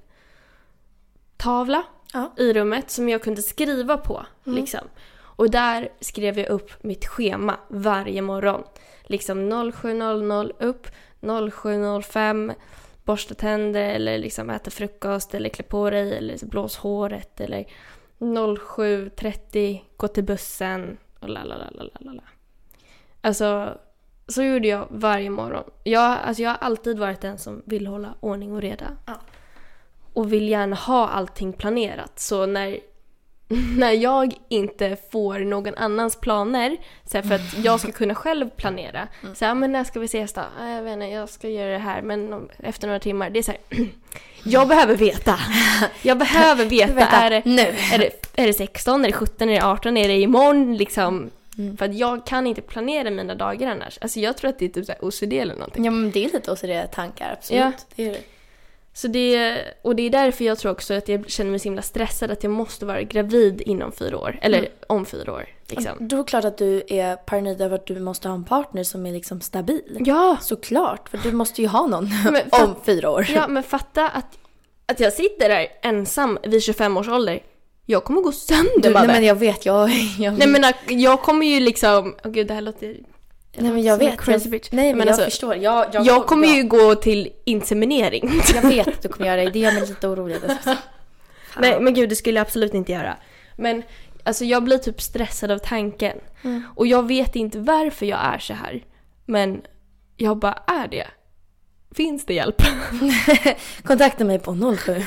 ja. i rummet som jag kunde skriva på, mm. liksom. Och där skrev jag upp mitt schema varje morgon. Liksom noll sju noll noll upp, noll sju noll fem borsta tänder eller liksom äta frukost eller klä på dig eller blås håret eller noll sju trettio gå till bussen och lalalala. Alltså så gjorde jag varje morgon. Jag, alltså jag har alltid varit den som vill hålla ordning och reda. Ja. Och vill gärna ha allting planerat. Så när, när jag inte får någon annans planer så här, för att jag ska kunna själv planera. Mm. Så här, men när ska vi ses då? Jag vet inte, jag ska göra det här. Men efter några timmar, det är så här... Jag behöver veta. Jag behöver veta. veta. Är, det, nu. Är, det, är det sexton, är det sjutton, är det arton, är det imorgon? Liksom... Mm. För att jag kan inte planera mina dagar annars. Alltså jag tror att det är typ så här O C D eller någonting. Ja, men det är lite O C D-tankar, absolut. Ja. Det är det. Så det, och det är därför jag tror också att jag känner mig så himla stressad att jag måste vara gravid inom fyra år. Eller mm. om fyra år. Liksom. Då är det klart att du är paranoid över att du måste ha en partner som är liksom stabil. Ja. Såklart, för du måste ju ha någon men, fatt, om fyra år. Ja, men fatta att, att jag sitter där ensam vid tjugofem års ålder. Jag kommer gå sönder. Du, nej men jag vet, jag... jag... Nej men jag kommer ju liksom... Åh oh, gud, det här låter... Jag nej men jag vet. Crazy bitch. Nej men, men jag alltså, förstår. Jag, jag, jag kommer jag... ju gå till inseminering. Jag vet att du kommer göra det. Det gör mig lite orolig. Nej men gud, det skulle jag absolut inte göra. Men alltså jag blir typ stressad av tanken. Mm. Och jag vet inte varför jag är så här. Men jag bara är det. Finns det hjälp? Kontakta mig på noll sju.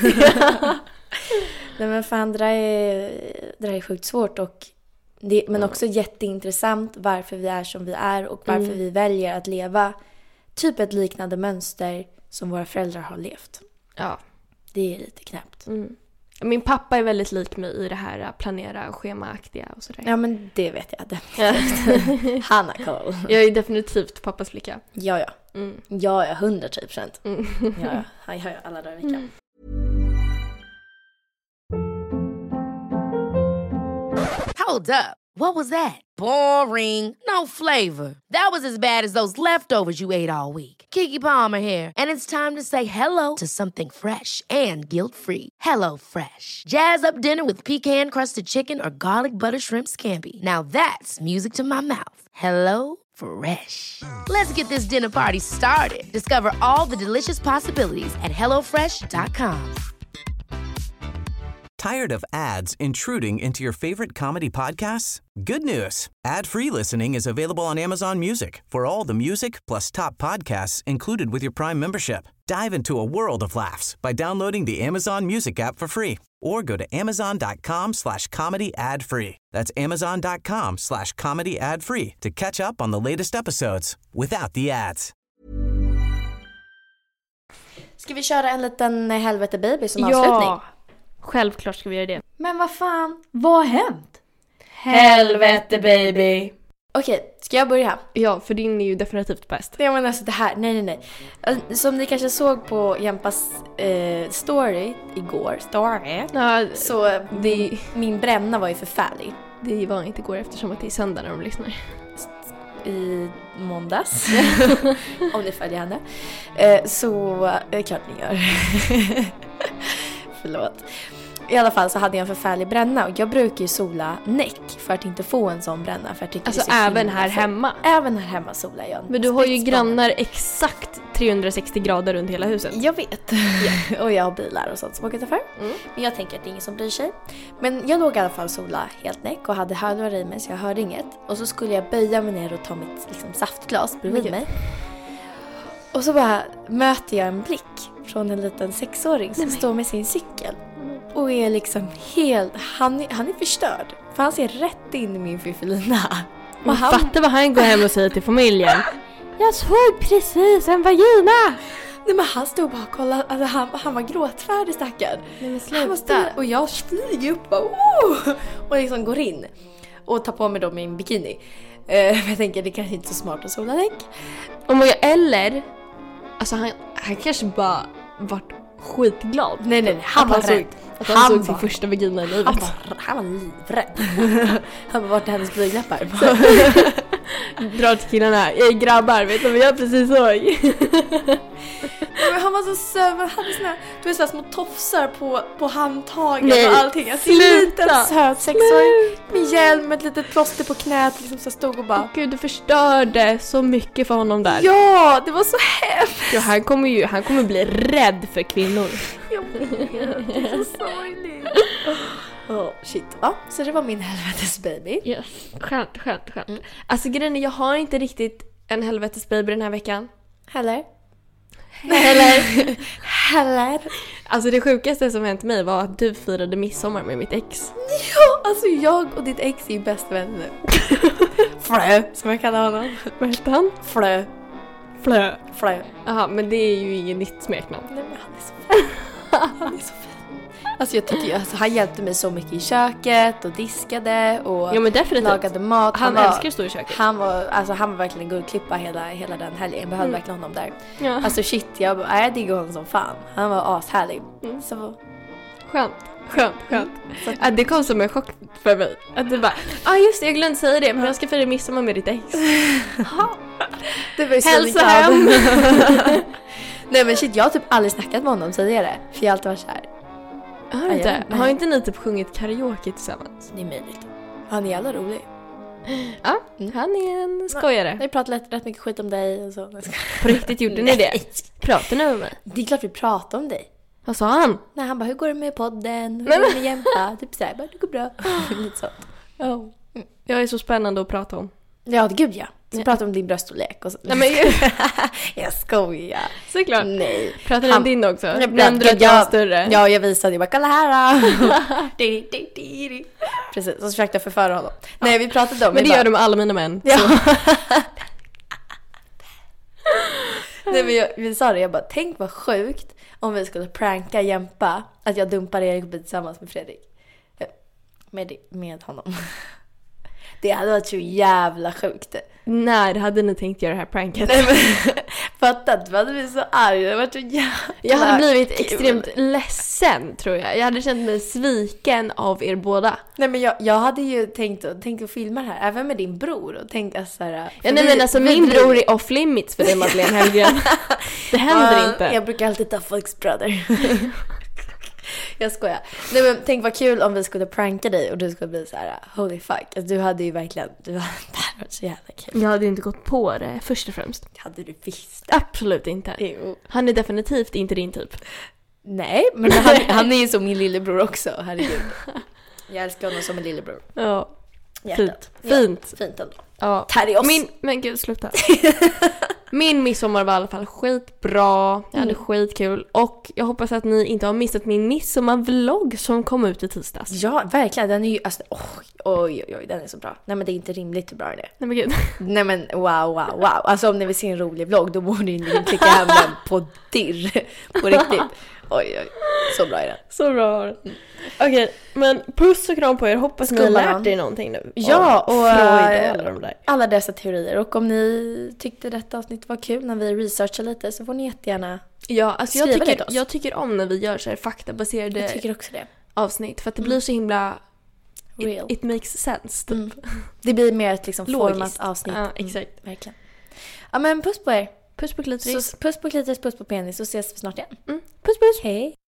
Nej men fan, det där är, det där är sjukt svårt och det, men också jätteintressant varför vi är som vi är och varför mm. vi väljer att leva typ ett liknande mönster som våra föräldrar har levt. Ja. Det är lite knäppt. Mm. Min pappa är väldigt lik mig i det här planera schemaaktiga och sådär. Ja men det vet jag definitivt. Hanna Koll. Jag är definitivt pappas flicka. Ja ja. Mm. Ja ja, hundra procent. Mm. Ja ja, han hör alla dagar i veckan. Mm. Hold up. What was that? Boring. No flavor. That was as bad as those leftovers you ate all week. Keke Palmer here, and it's time to say hello to something fresh and guilt-free. Hello Fresh. Jazz up dinner with pecan-crusted chicken or garlic butter shrimp scampi. Now that's music to my mouth. Hello Fresh. Let's get this dinner party started. Discover all the delicious possibilities at hello fresh dot com. Tired of ads intruding into your favorite comedy podcasts? Good news. Ad-free listening is available on Amazon Music for all the music plus top podcasts included with your Prime membership. Dive into a world of laughs by downloading the Amazon Music app for free or go to amazon.com slash comedy ad free. That's amazon.com slash comedy ad free to catch up on the latest episodes without the ads. Ska vi köra en liten helvete baby som avslutning? Ja. Självklart ska vi göra det. Men vad fan, vad har hänt? Helvete baby. Okej, ska jag börja? Ja, för din är ju definitivt bäst. Ja men alltså det här, nej nej nej. Som ni kanske såg på Jämpas eh, story igår, story. Ja, så det, min bränna var ju förfärlig. Det var inte igår eftersom att det är söndag när de lyssnar. I måndags. Om ni följer henne. Eh, så, eh, klart ni gör. Förlåt. I alla fall så hade jag en förfärlig bränna. Och jag brukar ju sola näck för att inte få en sån bränna. För jag alltså även här för... hemma? Även här hemma solar jag. Men du har ju grannar exakt trehundrasextio grader runt hela huset. Jag vet. Yeah. Och jag har bilar och sånt som åker för. Mm. Men jag tänker att det är ingen som bryr sig. Men jag låg i alla fall sola helt näck och hade hörlurar i mig så jag hörde inget. Och så skulle jag böja mig ner och ta mitt liksom, saftglas bredvid mig. Och så bara möter jag en blick från en liten sexåring som Nej, står med sin cykel. Och är liksom helt... Han är, han är förstörd. För han ser rätt in i min fiffelina. Och han... fattar vad han går hem och säger till familjen. Jag såg precis en vagina. Nej, men han stod bara och kollade. Alltså, han, han var gråtfärdig, stackaren. Nej, men Han var sluta. stor, och jag flyger upp bara, oh! Och liksom går in och tar på mig då min bikini. Uh, jag tänker det kanske inte är så smart att sola däck. Oh my God, eller alltså han, han kanske bara vart skitglad. Nej, nej, nej. Han Att var han såg, rädd. att han, Han såg var- sin första vagina i livet. Han var, han var livrädd. Han var vart är hennes blygdläppar? Drar till killarna. Ey grabbar, vet du vad jag precis såg? Men han var så söt. Han hade såna, du vet, såna små tofsar på, på handtagen Nej, och allting. Alltså, en sluta. liten söt sexåring med hjälm, med ett litet plåster på knät. Liksom, så stod och bara... Gud, du förstörde så mycket för honom där. Ja, det var så hemskt. Ja, han kommer ju han kommer bli rädd för kvinnor. Jag vet, det är så sorgligt. Oh, shit. Ja, så det var min helvetes baby. Yes. Skönt, skönt, skönt. Mm. Alltså grejen är, jag har inte riktigt en helvetes baby den här veckan. Heller. Heller. Heller. Alltså det sjukaste som hänt mig var att du firade midsommar med mitt ex. Ja, alltså jag och ditt ex är ju bästa vänner. Flö, som jag kallar honom. Vad hette han? Flö. Flö. Flö. Jaha, men det är ju inget nytt smeknamn. Nej, men han är så fin. Han är så fin. Alltså jag tycker ju, alltså, han hjälpte mig så mycket i köket och diskade och Ja, men definitivt. lagade mat. Han var, älskar att stå i köket. Han var, alltså, han var verkligen en guldklippa hela, hela den helgen. Jag behövde Mm. verkligen honom där. Ja. Alltså shit, jag, bara, jag diggar honom som fan. Han var ashärlig. Mm. Så, Skönt, skönt, skönt. Så- Ja, det kom som en chock för mig. Att du bara, ja ah, just det, jag glömde säga det, men jag ska fira midsommar med ditt ex. det var ju så Hälsa glad. hem! Nej men shit, jag har typ aldrig snackat med honom tidigare. För jag har alltid varit såhär, Har, Ja, inte, ja. har inte ni typ sjungit karaoke tillsammans? det är möjligt. Han är jävla rolig. Ja, han är en skojare. Vi pratar rätt, rätt mycket skit om dig och så. På riktigt gjorde ni det? Pratar ni med mig? Det är klart vi pratar om dig. Vad sa han? Nej, han bara, hur går det med podden? Hur Nej, går det med Jämpa? Typ såhär, bara, det går bra. Lite sånt. Oh. Jag är så spännande att prata om. Ja, gud ja. Så Ja. pratar om din bröststorlek och så. Nej, men jag skojar. såklart. Nej. Pratar ni om din också? Jag Nämnde du att jag var större? Ja, jag visade. Jag bara, kolla här då. Di, di, di, di. Precis, och så försökte jag förföra honom. Nej, vi pratade om... Men vi det bara, gör de med alla mina män. Ja. Så. Nej, men jag, vi sa det, jag bara, tänk vad sjukt om vi skulle pranka Jämpa att jag dumpar Erik och blir tillsammans med Fredrik. Med, med honom. Det hade varit så jävla sjukt. När hade ni tänkt göra det här pranket? Nej, men, fatta, du hade blivit så arg. Det hade varit så jävla Jag hade blivit kul. extremt ledsen, tror jag. Jag hade känt mig sviken av er båda. Nej, men jag, jag hade ju tänkt att, tänkt att filma det här, även med din bror. Och tänkt att så här, Ja, nej, men alltså min bror är off limits för dig, Madeleine Hellgren. Det händer Ja, inte. Jag brukar alltid ta folks brother. Jag skojar. Nej, men tänk vad kul om vi skulle pranka dig och du skulle bli så här: holy fuck. Alltså, du hade ju verkligen, du hade, det hade varit så jävla kul. Jag hade inte gått på det, först och främst. Hade du visst. Absolut inte. Jo. Han är definitivt inte din typ. Nej, men han, han är ju som min lillebror också, herregud. Jag älskar honom som en lillebror. Ja, Hjärtat. fint. Fint. Ja, fint ändå. Ja. Terrios. Min, men gud, sluta. Min midsommar var i alla fall skitbra. Jag hade skitkul. Och jag hoppas att ni inte har missat min midsommarvlogg som kom ut i tisdags. Ja, verkligen. Den är ju, alltså, oj, oj, oj, oj, den är så bra. Nej, men det är inte rimligt hur bra den är. Nej men gud. Nej, men wow, wow, wow. Alltså om ni vill se en rolig vlogg, då borde ni klicka hem den på dirr. På riktigt. Oj, oj. Så bra är den. Så bra var den. Okej, men puss och kram på er. Hoppas ni har Snälla. lärt er någonting nu. Ja, och Freud äh, och alla de där. alla dessa teorier. Och om ni tyckte detta avsnitt var kul när vi researchar lite, så får ni jättegärna... Ja, alltså jag Skriva det tycker, till oss. jag tycker om när vi gör så här faktabaserade Jag tycker också det. avsnitt. För att det blir så himla... Real. It, it makes sense, typ. Mm. Det blir mer ett liksom Logiskt. format avsnitt. Ja, Mm, exakt. verkligen. Ja, men puss på er. Puss på klitoris. Så, puss på klitoris, puss på penis, så ses vi snart igen. Mm. Puss puss! Hej!